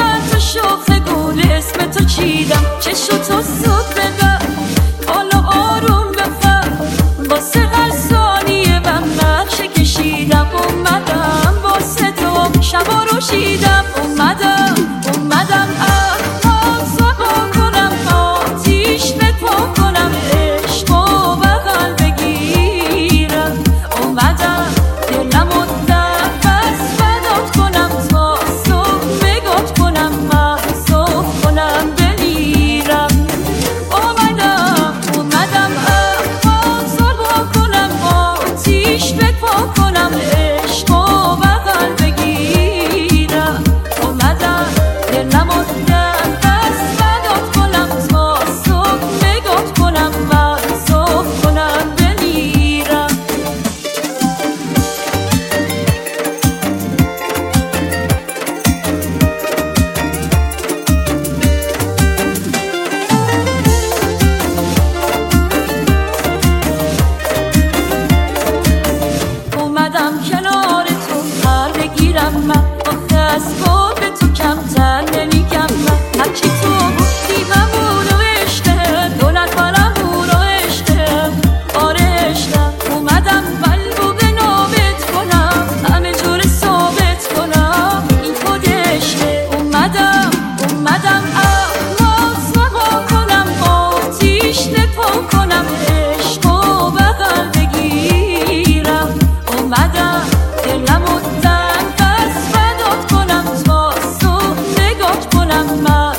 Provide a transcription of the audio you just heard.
چند تا شاخ گل اسم تو چیدم، چشم تو زود ببر حالا آروم بفر، واسه هر ثانیه من نقشه کشیدم. اومدم واسه تو شبا رو شیدم، اومدم سبا کنم، آتیش بپا کنم، عشق و بغل بگیرم. اومدم دلم و نفس فدات کنم، تا صبح بگات کنم، محصوب کنم بمیرم. اومدم سبا کنم، آتیش بپا کنم، عشق و بغل بگیرم. اومدم دلم و نفس فدات کنم، تا صبح بگات کنم، محصوب کنم بمیرم. اومدم کنار تو پر بگیرم، من آخه از به تو کمتر نمیگم. من هرچی تو گفتی همون عشقه، دولت برم اون عشقه، آره عشقم. اومدم قلبو به نابت کنم، همه جور ثابت کنم این خود عشقه. اومدم سبا کنم، آتیش بپا کنم، عشق و بغل بگیرم. اومدم دلم و نفس فدات کنم، تا صبح نگات کنم، من